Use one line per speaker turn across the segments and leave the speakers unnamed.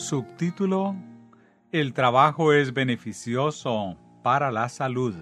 Subtítulo: El trabajo es beneficioso para la salud.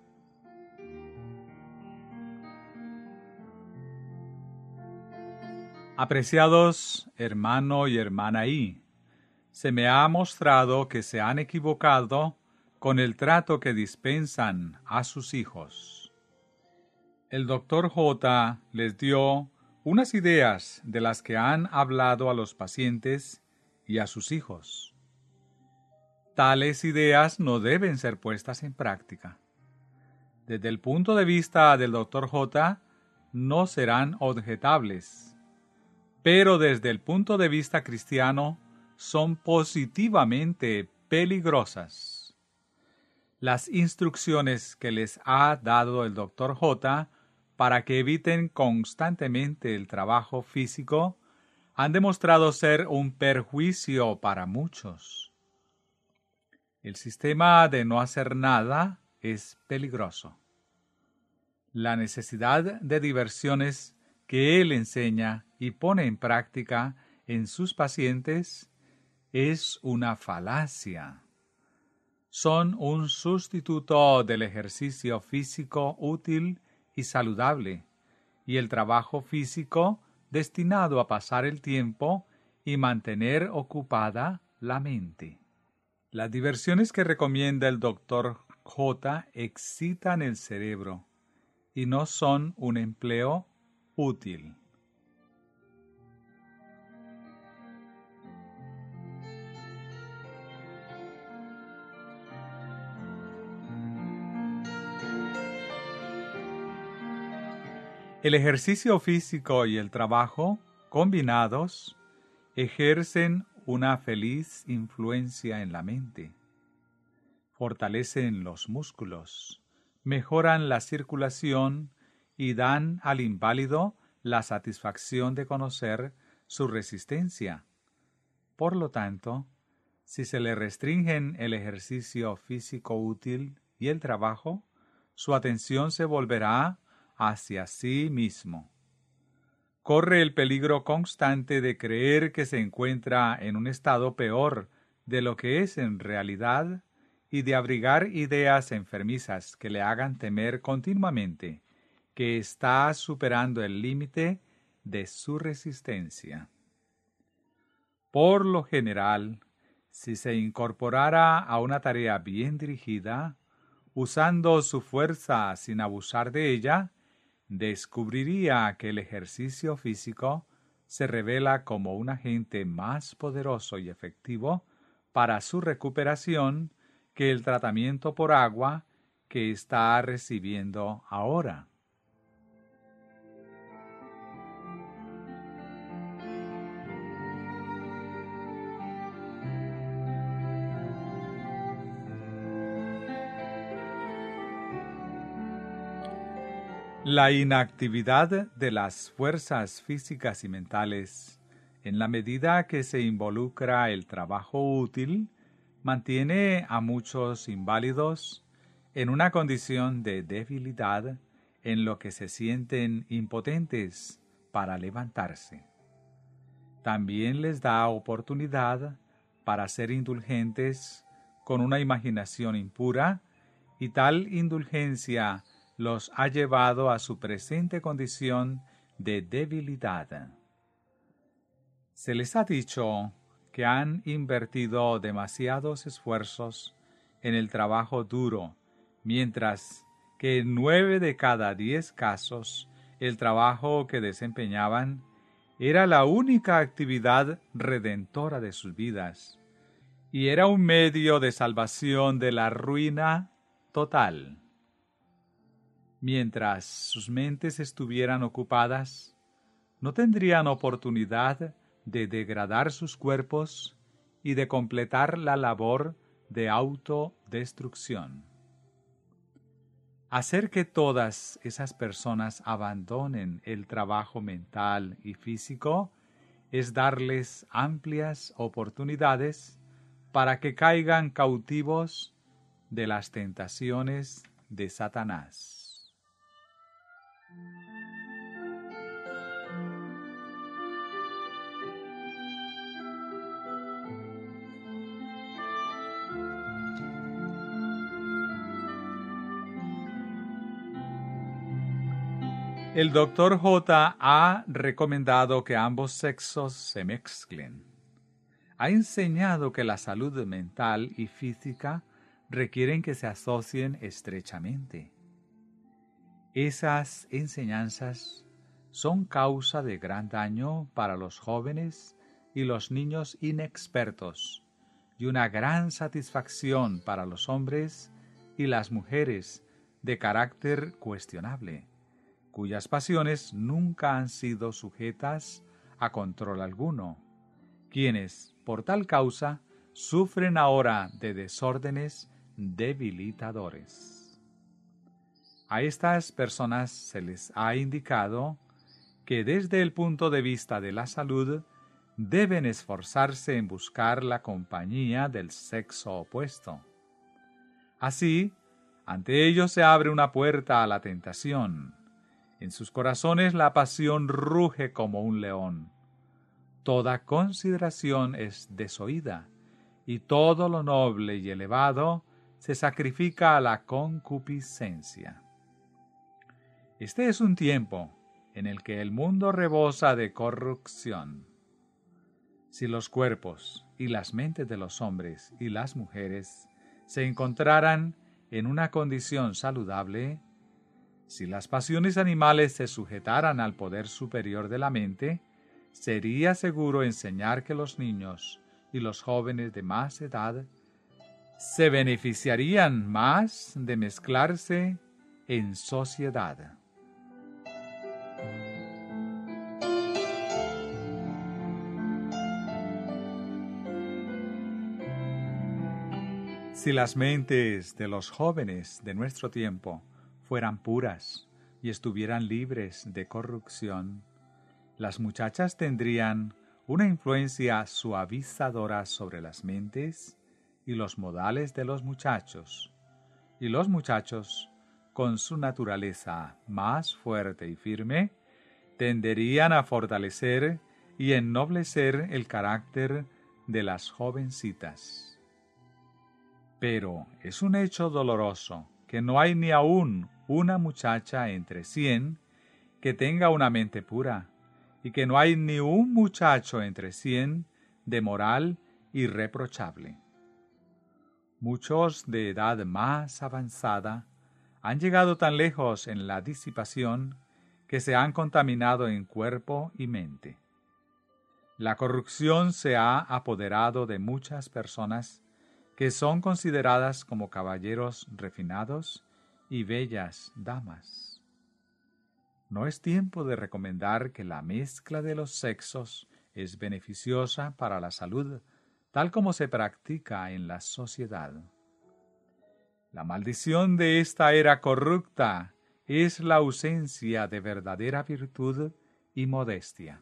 Apreciados hermano y hermana I, se me ha mostrado que se han equivocado con el trato que dispensan a sus hijos. El Dr. J. les dio unas ideas de las que han hablado a los pacientes y a sus hijos. Tales ideas no deben ser puestas en práctica. Desde el punto de vista del Dr. J, no serán objetables, pero desde el punto de vista cristiano son positivamente peligrosas. Las instrucciones que les ha dado el Dr. J para que eviten constantemente el trabajo físico han demostrado ser un perjuicio para muchos. El sistema de no hacer nada es peligroso. La necesidad de diversiones que él enseña y pone en práctica en sus pacientes es una falacia. Son un sustituto del ejercicio físico útil y saludable, y el trabajo físico destinado a pasar el tiempo y mantener ocupada la mente. Las diversiones que recomienda el Dr. J excitan el cerebro y no son un empleo útil. El ejercicio físico y el trabajo, combinados, ejercen una feliz influencia en la mente. Fortalecen los músculos, mejoran la circulación y dan al inválido la satisfacción de conocer su resistencia. Por lo tanto, si se le restringen el ejercicio físico útil y el trabajo, su atención se volverá hacia sí mismo. Corre el peligro constante de creer que se encuentra en un estado peor de lo que es en realidad y de abrigar ideas enfermizas que le hagan temer continuamente que está superando el límite de su resistencia. Por lo general, si se incorporara a una tarea bien dirigida, usando su fuerza sin abusar de ella, descubriría que el ejercicio físico se revela como un agente más poderoso y efectivo para su recuperación que el tratamiento por agua que está recibiendo ahora. La inactividad de las fuerzas físicas y mentales, en la medida que se involucra el trabajo útil, mantiene a muchos inválidos en una condición de debilidad en lo que se sienten impotentes para levantarse. También les da oportunidad para ser indulgentes con una imaginación impura, y tal indulgencia los ha llevado a su presente condición de debilidad. Se les ha dicho que han invertido demasiados esfuerzos en el trabajo duro, mientras que en 9 de cada 10 casos el trabajo que desempeñaban era la única actividad redentora de sus vidas, y era un medio de salvación de la ruina total. Mientras sus mentes estuvieran ocupadas, no tendrían oportunidad de degradar sus cuerpos y de completar la labor de autodestrucción. Hacer que todas esas personas abandonen el trabajo mental y físico es darles amplias oportunidades para que caigan cautivos de las tentaciones de Satanás. El Dr. J. ha recomendado que ambos sexos se mezclen. Ha enseñado que la salud mental y física requieren que se asocien estrechamente. Esas enseñanzas son causa de gran daño para los jóvenes y los niños inexpertos y una gran satisfacción para los hombres y las mujeres de carácter cuestionable, cuyas pasiones nunca han sido sujetas a control alguno, quienes, por tal causa, sufren ahora de desórdenes debilitadores. A estas personas se les ha indicado que desde el punto de vista de la salud deben esforzarse en buscar la compañía del sexo opuesto. Así, ante ellos se abre una puerta a la tentación. En sus corazones la pasión ruge como un león. Toda consideración es desoída, y todo lo noble y elevado se sacrifica a la concupiscencia. Este es un tiempo en el que el mundo rebosa de corrupción. Si los cuerpos y las mentes de los hombres y las mujeres se encontraran en una condición saludable, si las pasiones animales se sujetaran al poder superior de la mente, sería seguro enseñar que los niños y los jóvenes de más edad se beneficiarían más de mezclarse en sociedad. Si las mentes de los jóvenes de nuestro tiempo fueran puras y estuvieran libres de corrupción, las muchachas tendrían una influencia suavizadora sobre las mentes y los modales de los muchachos, y los muchachos, con su naturaleza más fuerte y firme, tenderían a fortalecer y ennoblecer el carácter de las jovencitas. Pero es un hecho doloroso que no hay ni aún una muchacha entre 100 que tenga una mente pura, y que no hay ni un muchacho entre 100 de moral irreprochable. Muchos de edad más avanzada han llegado tan lejos en la disipación que se han contaminado en cuerpo y mente. La corrupción se ha apoderado de muchas personas que son consideradas como caballeros refinados y bellas damas. No es tiempo de recomendar que la mezcla de los sexos es beneficiosa para la salud, tal como se practica en la sociedad. La maldición de esta era corrupta es la ausencia de verdadera virtud y modestia.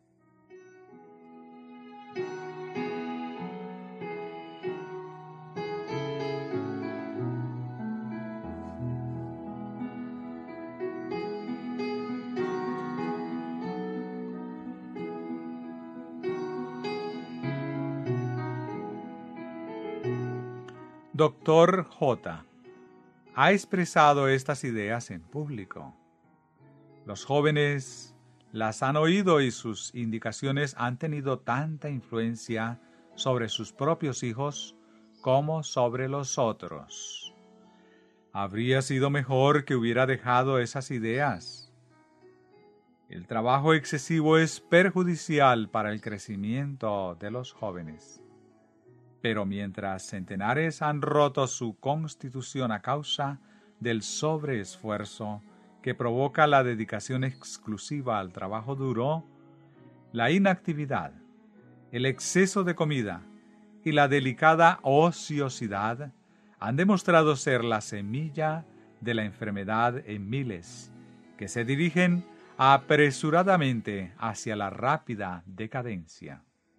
Dr. J. ha expresado estas ideas en público. Los jóvenes las han oído y sus indicaciones han tenido tanta influencia sobre sus propios hijos como sobre los otros. Habría sido mejor que hubiera dejado esas ideas. El trabajo excesivo es perjudicial para el crecimiento de los jóvenes. Pero mientras centenares han roto su constitución a causa del sobreesfuerzo que provoca la dedicación exclusiva al trabajo duro, la inactividad, el exceso de comida y la delicada ociosidad han demostrado ser la semilla de la enfermedad en miles, que se dirigen apresuradamente hacia la rápida decadencia.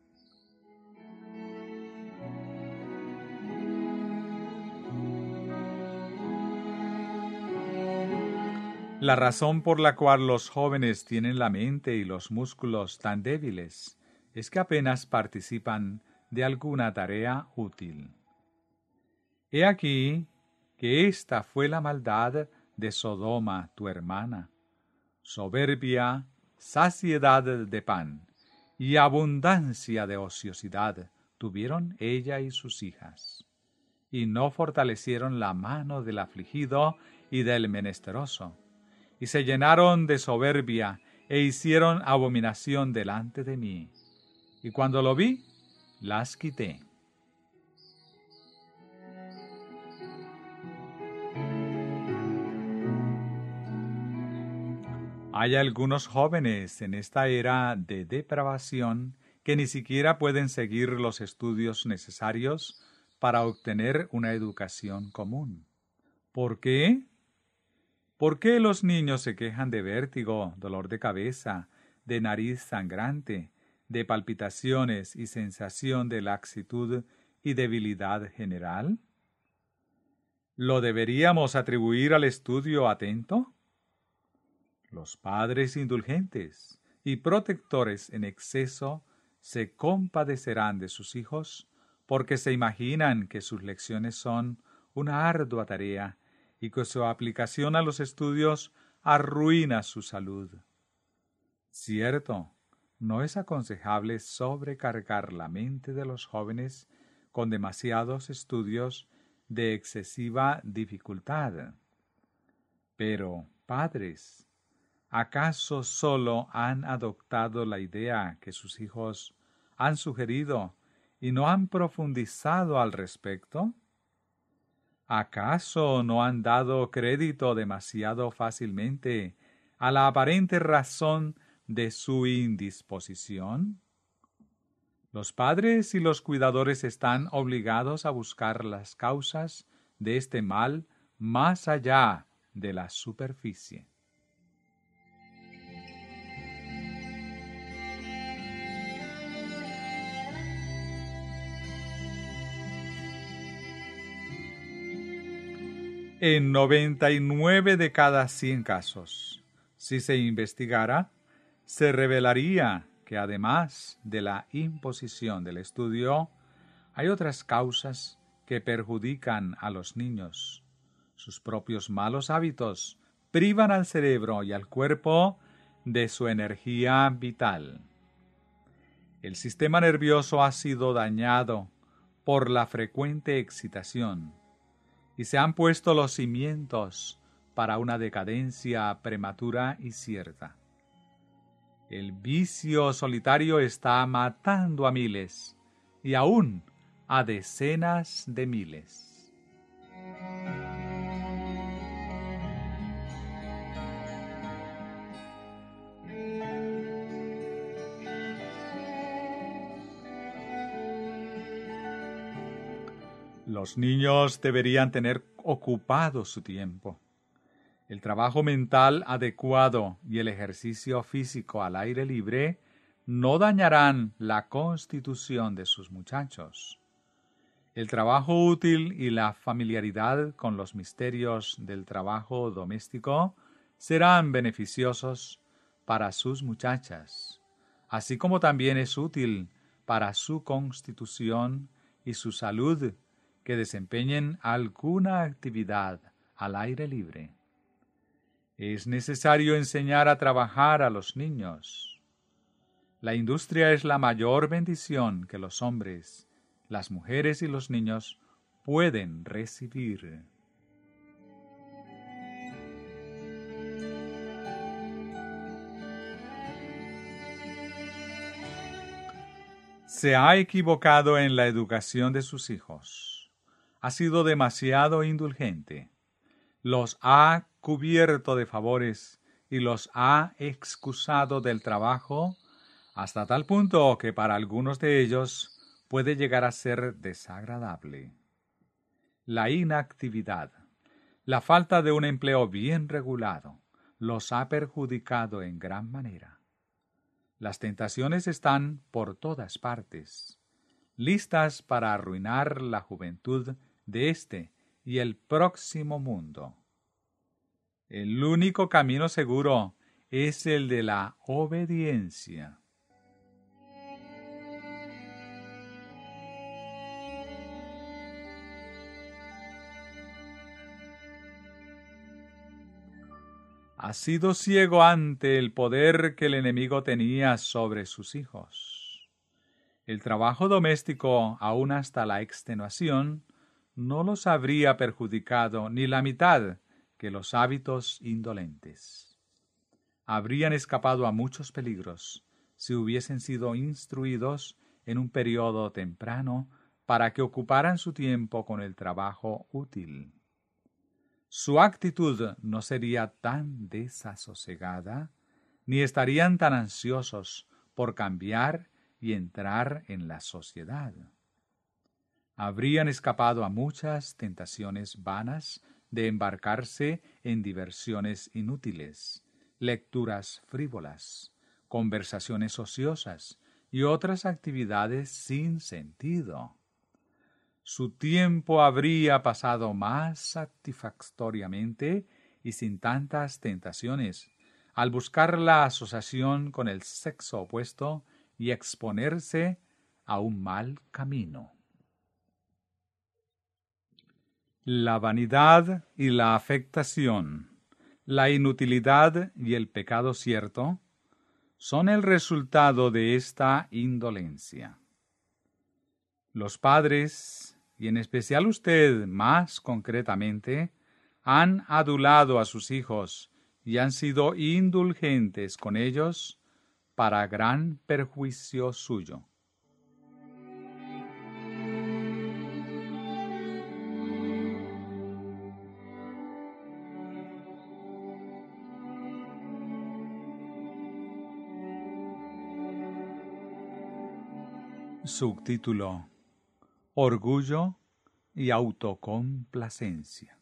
La razón por la cual los jóvenes tienen la mente y los músculos tan débiles es que apenas participan de alguna tarea útil. He aquí que esta fue la maldad de Sodoma, tu hermana. soberbia, saciedad de pan y abundancia de ociosidad tuvieron ella y sus hijas, y no fortalecieron la mano del afligido y del menesteroso, y se llenaron de soberbia e hicieron abominación delante de mí. Y cuando lo vi, las quité. Hay algunos jóvenes en esta era de depravación que ni siquiera pueden seguir los estudios necesarios para obtener una educación común. ¿Por qué? ¿Por qué los niños se quejan de vértigo, dolor de cabeza, de nariz sangrante, de palpitaciones y sensación de laxitud y debilidad general? ¿Lo deberíamos atribuir al estudio atento? Los padres indulgentes y protectores en exceso se compadecerán de sus hijos porque se imaginan que sus lecciones son una ardua tarea y que su aplicación a los estudios arruina su salud. Cierto, no es aconsejable sobrecargar la mente de los jóvenes con demasiados estudios de excesiva dificultad. Pero, padres, ¿acaso solo han adoptado la idea que sus hijos han sugerido y no han profundizado al respecto? ¿Acaso no han dado crédito demasiado fácilmente a la aparente razón de su indisposición? Los padres y los cuidadores están obligados a buscar las causas de este mal más allá de la superficie. En 99 de cada 100 casos, si se investigara, se revelaría que además de la imposición del estudio, hay otras causas que perjudican a los niños. Sus propios malos hábitos privan al cerebro y al cuerpo de su energía vital. El sistema nervioso ha sido dañado por la frecuente excitación y se han puesto los cimientos para una decadencia prematura y cierta. El vicio solitario está matando a miles y aún a decenas de miles. Los niños deberían tener ocupado su tiempo. El trabajo mental adecuado y el ejercicio físico al aire libre no dañarán la constitución de sus muchachos. El trabajo útil y la familiaridad con los misterios del trabajo doméstico serán beneficiosos para sus muchachas, así como también es útil para su constitución y su salud que desempeñen alguna actividad al aire libre. Es necesario enseñar a trabajar a los niños. La industria es la mayor bendición que los hombres, las mujeres y los niños pueden recibir. Se ha equivocado en la educación de sus hijos. Ha sido demasiado indulgente. Los ha cubierto de favores y los ha excusado del trabajo hasta tal punto que para algunos de ellos puede llegar a ser desagradable. La inactividad, la falta de un empleo bien regulado, los ha perjudicado en gran manera. Las tentaciones están por todas partes, listas para arruinar la juventud de este y el próximo mundo. El único camino seguro es el de la obediencia. ha sido ciego ante el poder que el enemigo tenía sobre sus hijos. El trabajo doméstico, aun hasta la extenuación, no los habría perjudicado ni la mitad que los hábitos indolentes. Habrían escapado a muchos peligros si hubiesen sido instruidos en un periodo temprano para que ocuparan su tiempo con el trabajo útil. Su actitud no sería tan desasosegada, ni estarían tan ansiosos por cambiar y entrar en la sociedad. Habrían escapado a muchas tentaciones vanas de embarcarse en diversiones inútiles, lecturas frívolas, conversaciones ociosas y otras actividades sin sentido. Su tiempo habría pasado más satisfactoriamente y sin tantas tentaciones, al buscar la asociación con el sexo opuesto y exponerse a un mal camino. La vanidad y la afectación, la inutilidad y el pecado cierto, son el resultado de esta indolencia. Los padres, y en especial usted más concretamente, han adulado a sus hijos y han sido indulgentes con ellos para gran perjuicio suyo. Subtítulo: Orgullo y autocomplacencia.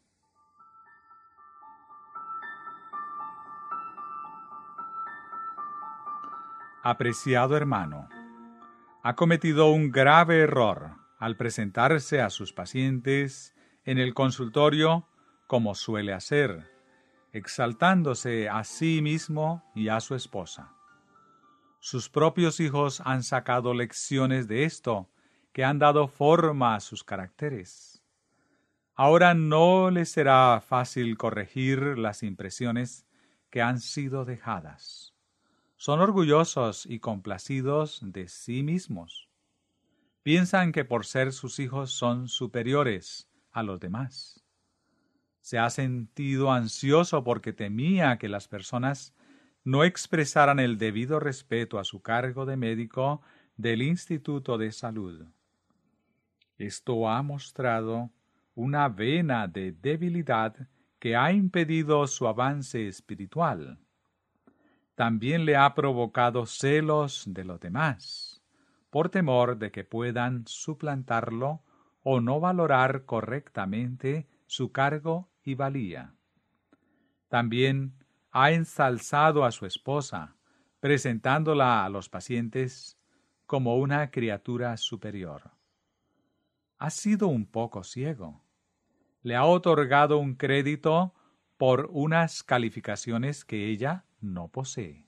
Apreciado hermano, ha cometido un grave error al presentarse a sus pacientes en el consultorio como suele hacer, exaltándose a sí mismo y a su esposa. Sus propios hijos han sacado lecciones de esto, que han dado forma a sus caracteres. Ahora no les será fácil corregir las impresiones que han sido dejadas. Son orgullosos y complacidos de sí mismos. Piensan que por ser sus hijos son superiores a los demás. Se ha sentido ansioso porque temía que las personas no expresaran el debido respeto a su cargo de médico del Instituto de Salud. Esto ha mostrado una vena de debilidad que ha impedido su avance espiritual. También le ha provocado celos de los demás, por temor de que puedan suplantarlo o no valorar correctamente su cargo y valía. También ha ensalzado a su esposa, presentándola a los pacientes como una criatura superior. Ha sido un poco ciego. Le ha otorgado un crédito por unas calificaciones que ella no posee.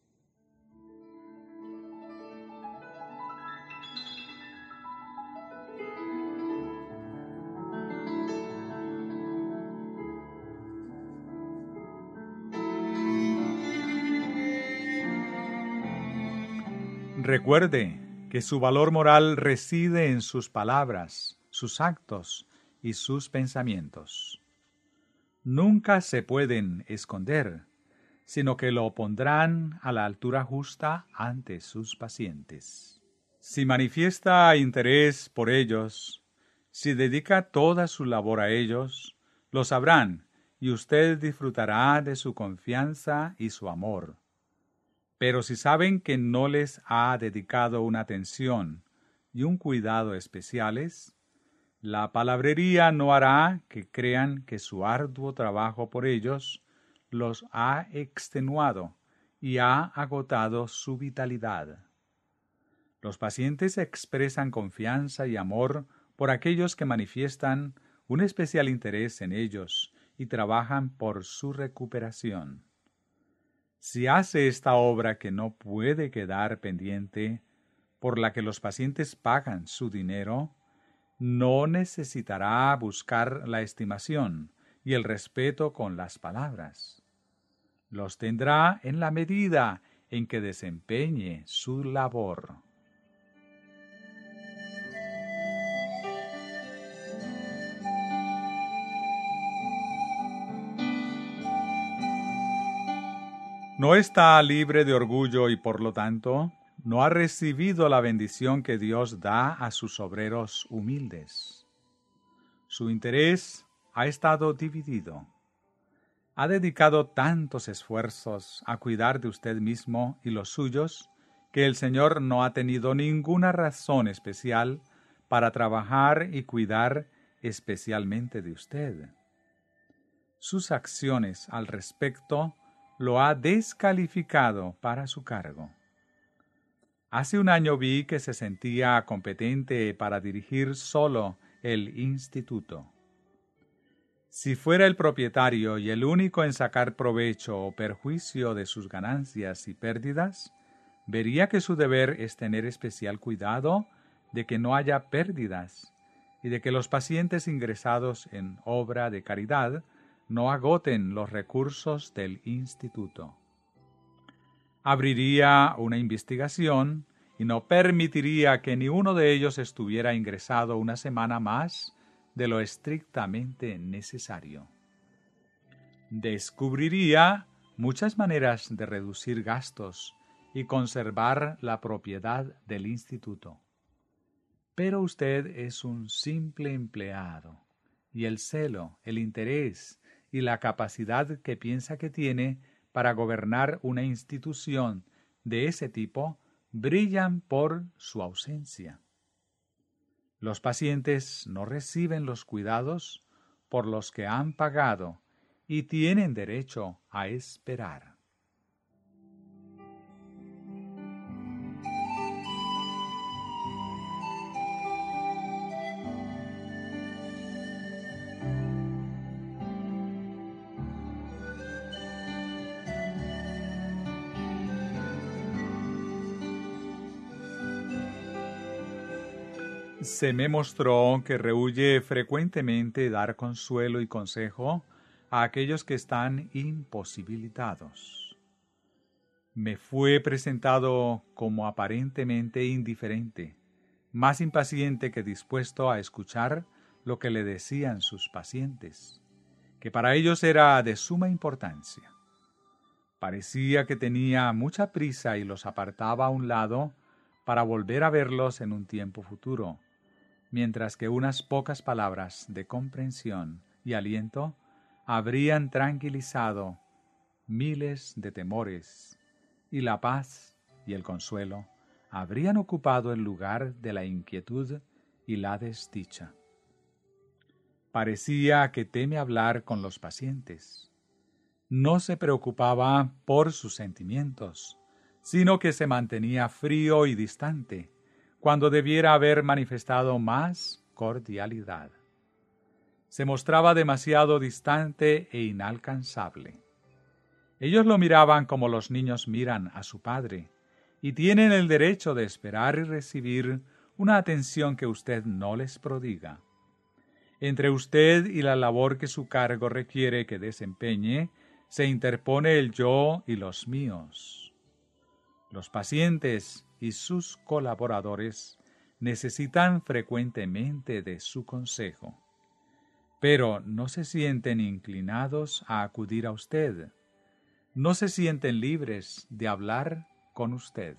Recuerde que su valor moral reside en sus palabras, sus actos y sus pensamientos. Nunca se pueden esconder, sino que lo pondrán a la altura justa ante sus pacientes. Si manifiesta interés por ellos, si dedica toda su labor a ellos, lo sabrán y usted disfrutará de su confianza y su amor. Pero si saben que no les ha dedicado una atención y un cuidado especiales, la palabrería no hará que crean que su arduo trabajo por ellos los ha extenuado y ha agotado su vitalidad. Los pacientes expresan confianza y amor por aquellos que manifiestan un especial interés en ellos y trabajan por su recuperación. Si hace esta obra que no puede quedar pendiente, por la que los pacientes pagan su dinero, no necesitará buscar la estimación y el respeto con las palabras. Los tendrá en la medida en que desempeñe su labor. No está libre de orgullo y por lo tanto no ha recibido la bendición que Dios da a sus obreros humildes. Su interés ha estado dividido. Ha dedicado tantos esfuerzos a cuidar de usted mismo y los suyos que el Señor no ha tenido ninguna razón especial para trabajar y cuidar especialmente de usted. Sus acciones al respecto lo ha descalificado para su cargo. Hace un año vi que se sentía competente para dirigir solo el instituto. Si fuera el propietario y el único en sacar provecho o perjuicio de sus ganancias y pérdidas, vería que su deber es tener especial cuidado de que no haya pérdidas y de que los pacientes ingresados en obra de caridad no agoten los recursos del instituto. Abriría una investigación y no permitiría que ni uno de ellos estuviera ingresado una semana más de lo estrictamente necesario. Descubriría muchas maneras de reducir gastos y conservar la propiedad del instituto. Pero usted es un simple empleado, y el celo, el interés y la capacidad que piensa que tiene para gobernar una institución de ese tipo brillan por su ausencia. Los pacientes no reciben los cuidados por los que han pagado y tienen derecho a esperar. Se me mostró que rehúye frecuentemente dar consuelo y consejo a aquellos que están imposibilitados. Me fue presentado como aparentemente indiferente, más impaciente que dispuesto a escuchar lo que le decían sus pacientes, que para ellos era de suma importancia. Parecía que tenía mucha prisa y los apartaba a un lado para volver a verlos en un tiempo futuro, mientras que unas pocas palabras de comprensión y aliento habrían tranquilizado miles de temores, y la paz y el consuelo habrían ocupado el lugar de la inquietud y la desdicha. Parecía que teme hablar con los pacientes. No se preocupaba por sus sentimientos, sino que se mantenía frío y distante, cuando debiera haber manifestado más cordialidad. Se mostraba demasiado distante e inalcanzable. Ellos lo miraban como los niños miran a su padre, y tienen el derecho de esperar y recibir una atención que usted no les prodiga. Entre usted y la labor que su cargo requiere que desempeñe, se interpone el yo y los míos. Los pacientes y sus colaboradores necesitan frecuentemente de su consejo, pero no se sienten inclinados a acudir a usted. No se sienten libres de hablar con usted.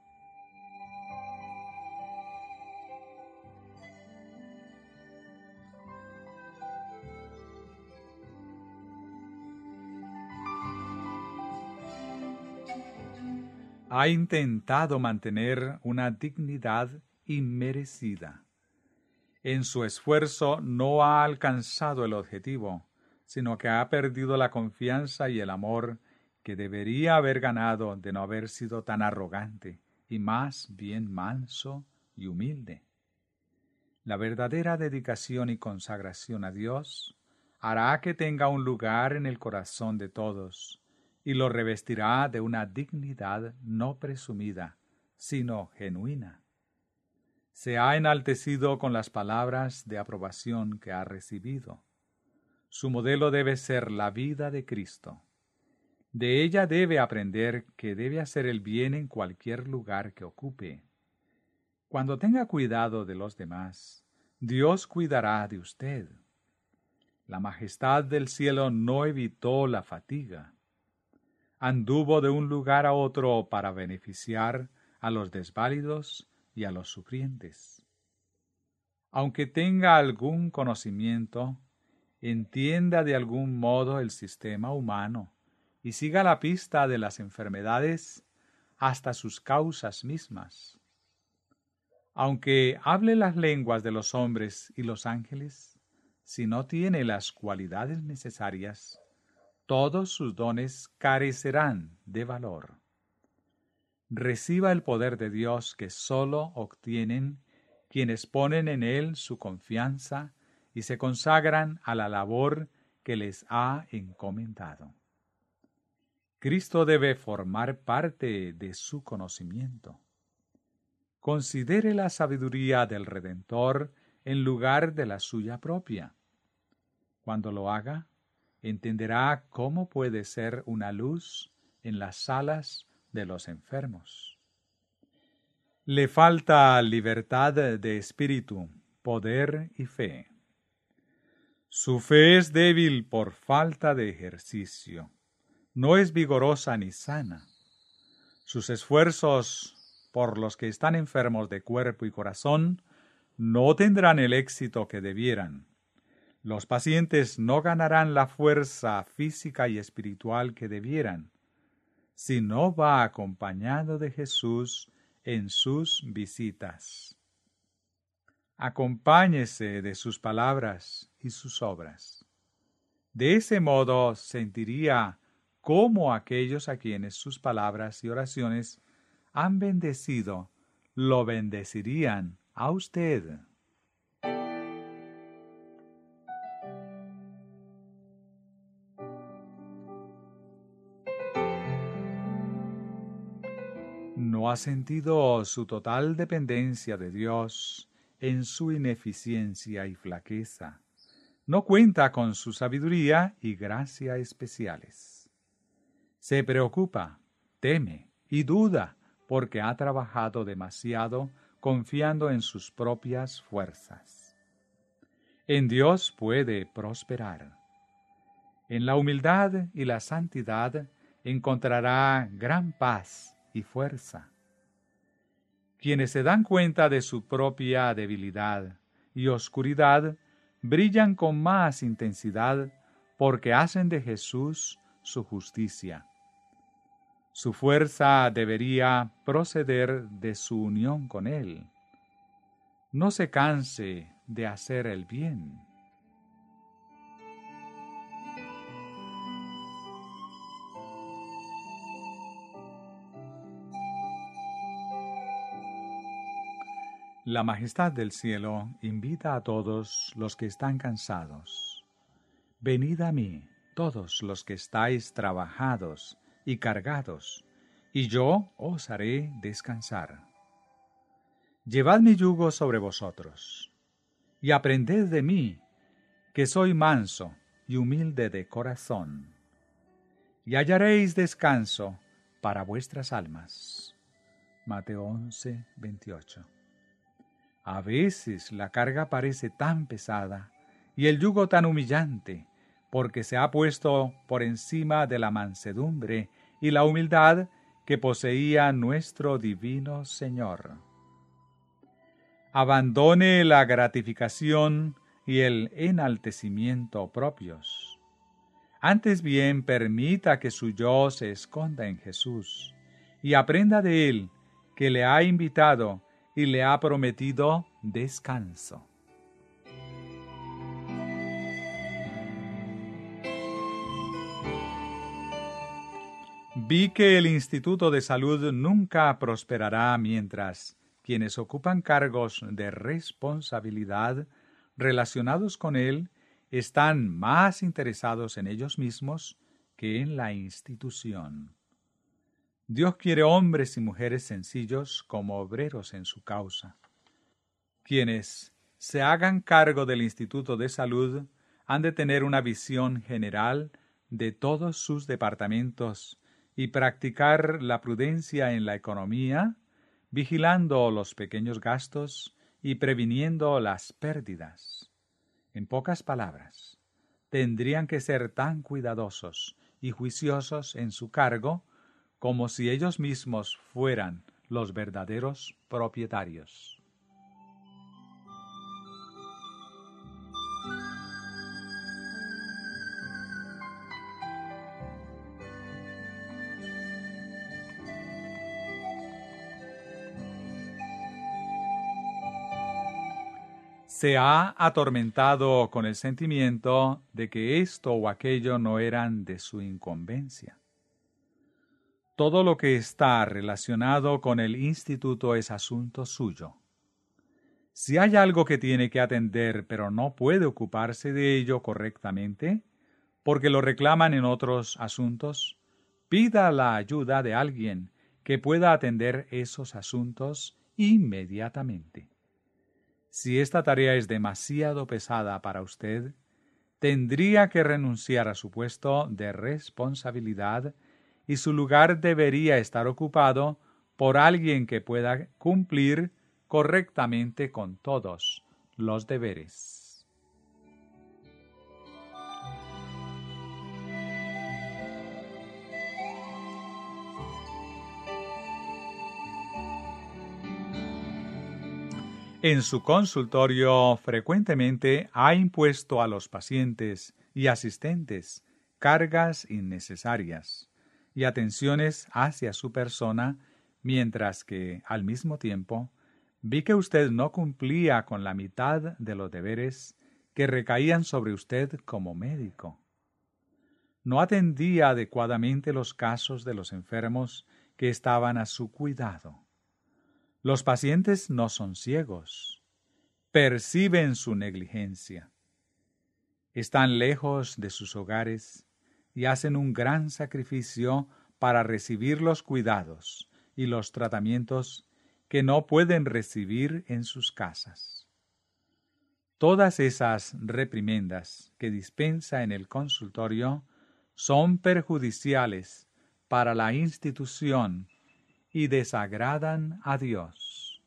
Ha intentado mantener una dignidad inmerecida. En su esfuerzo no ha alcanzado el objetivo, sino que ha perdido la confianza y el amor que debería haber ganado de no haber sido tan arrogante y más bien manso y humilde. La verdadera dedicación y consagración a Dios hará que tenga un lugar en el corazón de todos y lo revestirá de una dignidad no presumida, sino genuina. Se ha enaltecido con las palabras de aprobación que ha recibido. Su modelo debe ser la vida de Cristo. De ella debe aprender que debe hacer el bien en cualquier lugar que ocupe. Cuando tenga cuidado de los demás, Dios cuidará de usted. La majestad del cielo no evitó la fatiga. Anduvo de un lugar a otro para beneficiar a los desválidos y a los sufrientes. Aunque tenga algún conocimiento, entienda de algún modo el sistema humano y siga la pista de las enfermedades hasta sus causas mismas. Aunque hable las lenguas de los hombres y los ángeles, si no tiene las cualidades necesarias, todos sus dones carecerán de valor. Reciba el poder de Dios que sólo obtienen quienes ponen en Él su confianza y se consagran a la labor que les ha encomendado. Cristo debe formar parte de su conocimiento. Considere la sabiduría del Redentor en lugar de la suya propia. Cuando lo haga, entenderá cómo puede ser una luz en las salas de los enfermos. Le falta libertad de espíritu, poder y fe. Su fe es débil por falta de ejercicio. No es vigorosa ni sana. Sus esfuerzos por los que están enfermos de cuerpo y corazón no tendrán el éxito que debieran. Los pacientes no ganarán la fuerza física y espiritual que debieran, si no va acompañado de Jesús en sus visitas. Acompáñese de sus palabras y sus obras. De ese modo sentiría cómo aquellos a quienes sus palabras y oraciones han bendecido, lo bendecirían a usted. ¿No ha sentido su total dependencia de Dios en su ineficiencia y flaqueza? No cuenta con su sabiduría y gracia especiales. Se preocupa, teme y duda porque ha trabajado demasiado confiando en sus propias fuerzas. En Dios puede prosperar. En la humildad y la santidad encontrará gran paz y fuerza. Quienes se dan cuenta de su propia debilidad y oscuridad brillan con más intensidad porque hacen de Jesús su justicia. Su fuerza debería proceder de su unión con Él. No se canse de hacer el bien. La majestad del cielo invita a todos los que están cansados. Venid a mí, todos los que estáis trabajados y cargados, y yo os haré descansar. Llevad mi yugo sobre vosotros, y aprended de mí, que soy manso y humilde de corazón, y hallaréis descanso para vuestras almas. Mateo 11, 28. A veces la carga parece tan pesada y el yugo tan humillante, porque se ha puesto por encima de la mansedumbre y la humildad que poseía nuestro divino Señor. Abandone la gratificación y el enaltecimiento propios. Antes bien, permita que su yo se esconda en Jesús y aprenda de Él, que le ha invitado y le ha prometido descanso. Vi que el Instituto de Salud nunca prosperará mientras quienes ocupan cargos de responsabilidad relacionados con él están más interesados en ellos mismos que en la institución. Dios quiere hombres y mujeres sencillos como obreros en su causa. Quienes se hagan cargo del Instituto de Salud han de tener una visión general de todos sus departamentos y practicar la prudencia en la economía, vigilando los pequeños gastos y previniendo las pérdidas. En pocas palabras, tendrían que ser tan cuidadosos y juiciosos en su cargo como si ellos mismos fueran los verdaderos propietarios. Se ha atormentado con el sentimiento de que esto o aquello no eran de su incumbencia. Todo lo que está relacionado con el instituto es asunto suyo. Si hay algo que tiene que atender pero no puede ocuparse de ello correctamente, porque lo reclaman en otros asuntos, pida la ayuda de alguien que pueda atender esos asuntos inmediatamente. Si esta tarea es demasiado pesada para usted, tendría que renunciar a su puesto de responsabilidad y su lugar debería estar ocupado por alguien que pueda cumplir correctamente con todos los deberes. En su consultorio frecuentemente ha impuesto a los pacientes y asistentes cargas innecesarias y atenciones hacia su persona, mientras que, al mismo tiempo, vi que usted no cumplía con la mitad de los deberes que recaían sobre usted como médico. No atendía adecuadamente los casos de los enfermos que estaban a su cuidado. Los pacientes no son ciegos, perciben su negligencia. Están lejos de sus hogares y hacen un gran sacrificio para recibir los cuidados y los tratamientos que no pueden recibir en sus casas. Todas esas reprimendas que dispensa en el consultorio son perjudiciales para la institución y desagradan a Dios.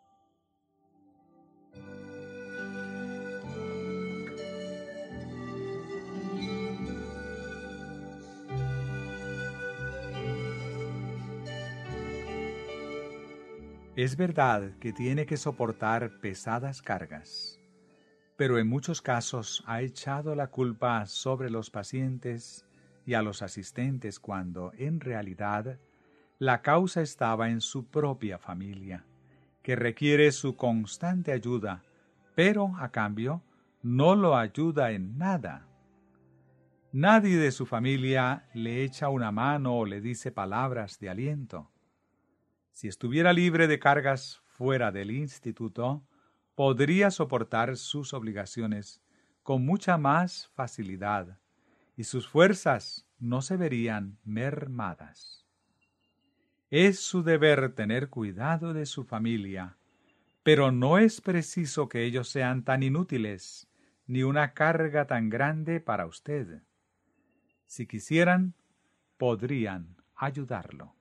Es verdad que tiene que soportar pesadas cargas, pero en muchos casos ha echado la culpa sobre los pacientes y a los asistentes cuando, en realidad, la causa estaba en su propia familia, que requiere su constante ayuda, pero, a cambio, no lo ayuda en nada. Nadie de su familia le echa una mano o le dice palabras de aliento. Si estuviera libre de cargas fuera del instituto, podría soportar sus obligaciones con mucha más facilidad, y sus fuerzas no se verían mermadas. Es su deber tener cuidado de su familia, pero no es preciso que ellos sean tan inútiles, ni una carga tan grande para usted. Si quisieran, podrían ayudarlo.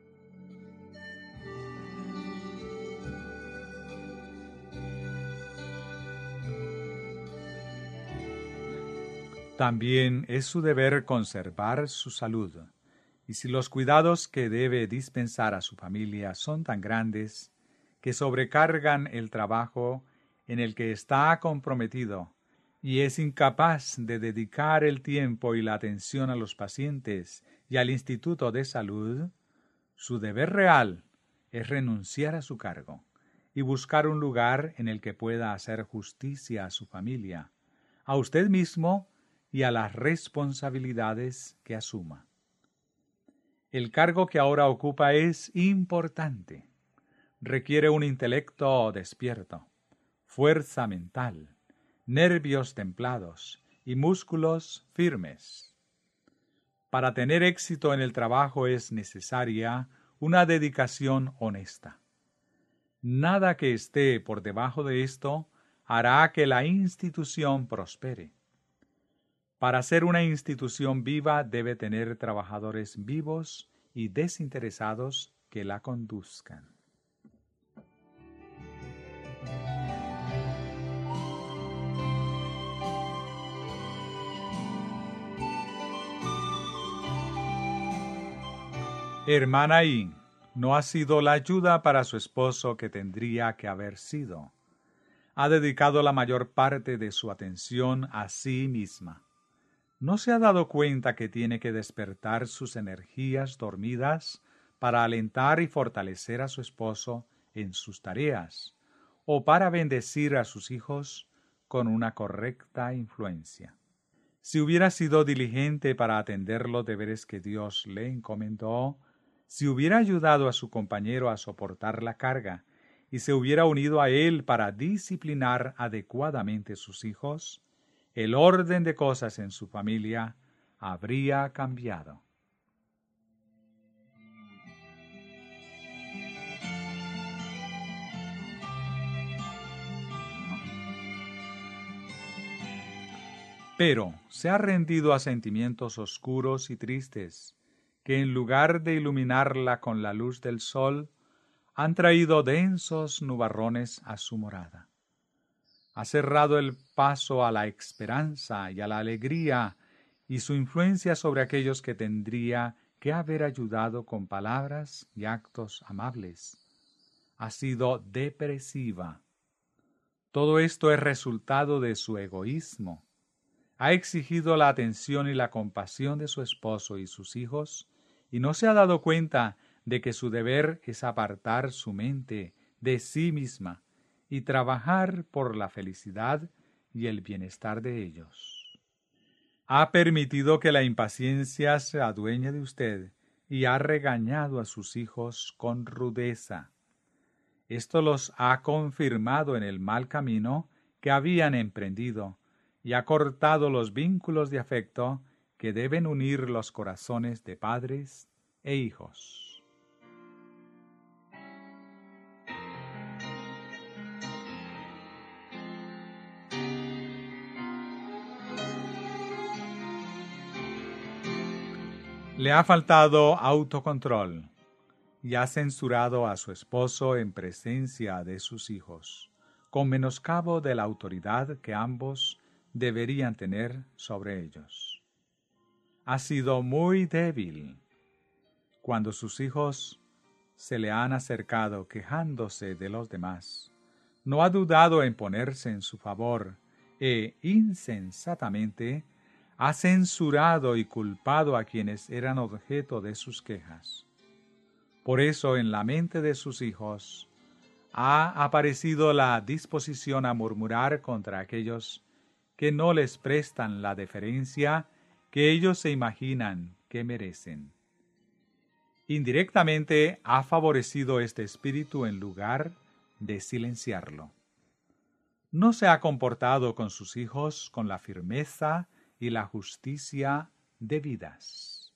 También es su deber conservar su salud. Y si los cuidados que debe dispensar a su familia son tan grandes que sobrecargan el trabajo en el que está comprometido y es incapaz de dedicar el tiempo y la atención a los pacientes y al Instituto de Salud, su deber real es renunciar a su cargo y buscar un lugar en el que pueda hacer justicia a su familia, a usted mismo y a las responsabilidades que asuma. El cargo que ahora ocupa es importante. Requiere un intelecto despierto, fuerza mental, nervios templados y músculos firmes. Para tener éxito en el trabajo es necesaria una dedicación honesta. Nada que esté por debajo de esto hará que la institución prospere. Para ser una institución viva debe tener trabajadores vivos y desinteresados que la conduzcan. Hermana I, no ha sido la ayuda para su esposo que tendría que haber sido. Ha dedicado la mayor parte de su atención a sí misma. ¿No se ha dado cuenta que tiene que despertar sus energías dormidas para alentar y fortalecer a su esposo en sus tareas, o para bendecir a sus hijos con una correcta influencia? Si hubiera sido diligente para atender los deberes que Dios le encomendó, si hubiera ayudado a su compañero a soportar la carga y se hubiera unido a él para disciplinar adecuadamente sus hijos, el orden de cosas en su familia habría cambiado. Pero se ha rendido a sentimientos oscuros y tristes, que en lugar de iluminarla con la luz del sol, han traído densos nubarrones a su morada. Ha cerrado el paso a la esperanza y a la alegría, y su influencia sobre aquellos que tendría que haber ayudado con palabras y actos amables ha sido depresiva. Todo esto es resultado de su egoísmo. Ha exigido la atención y la compasión de su esposo y sus hijos, y no se ha dado cuenta de que su deber es apartar su mente de sí misma y trabajar por la felicidad y el bienestar de ellos. Ha permitido que la impaciencia se adueñe de usted y ha regañado a sus hijos con rudeza. Esto los ha confirmado en el mal camino que habían emprendido y ha cortado los vínculos de afecto que deben unir los corazones de padres e hijos. Le ha faltado autocontrol y ha censurado a su esposo en presencia de sus hijos, con menoscabo de la autoridad que ambos deberían tener sobre ellos. Ha sido muy débil. Cuando sus hijos se le han acercado quejándose de los demás, no ha dudado en ponerse en su favor e insensatamente ha censurado y culpado a quienes eran objeto de sus quejas. Por eso en la mente de sus hijos ha aparecido la disposición a murmurar contra aquellos que no les prestan la deferencia que ellos se imaginan que merecen. Indirectamente ha favorecido este espíritu en lugar de silenciarlo. No se ha comportado con sus hijos con la firmeza y la justicia debidas.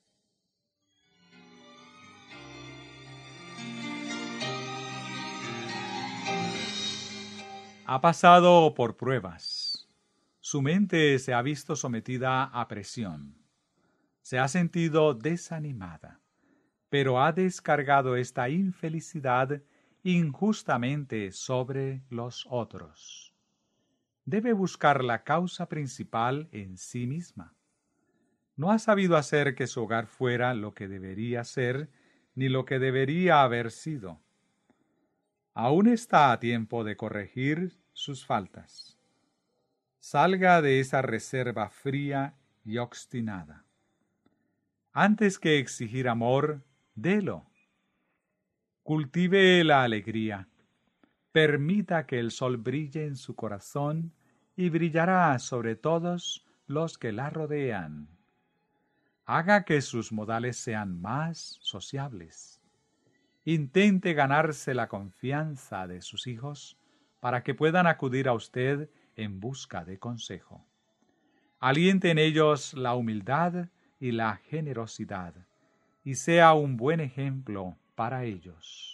Ha pasado por pruebas. Su mente se ha visto sometida a presión. Se ha sentido desanimada, pero ha descargado esta infelicidad injustamente sobre los otros. Debe buscar la causa principal en sí misma. No ha sabido hacer que su hogar fuera lo que debería ser, ni lo que debería haber sido. Aún está a tiempo de corregir sus faltas. Salga de esa reserva fría y obstinada. Antes que exigir amor, délo. Cultive la alegría. Permita que el sol brille en su corazón y brillará sobre todos los que la rodean. Haga que sus modales sean más sociables. Intente ganarse la confianza de sus hijos para que puedan acudir a usted en busca de consejo. Aliente en ellos la humildad y la generosidad, y sea un buen ejemplo para ellos.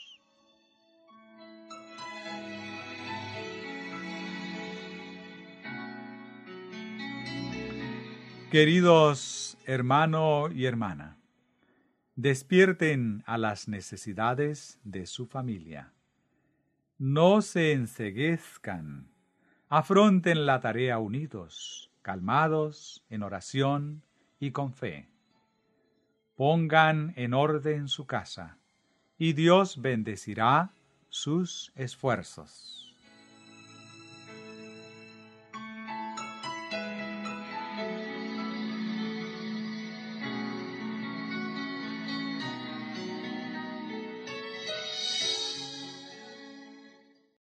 Queridos hermano y hermana, despierten a las necesidades de su familia. No se enceguezcan, afronten la tarea unidos, calmados, en oración y con fe. Pongan en orden su casa, y Dios bendecirá sus esfuerzos.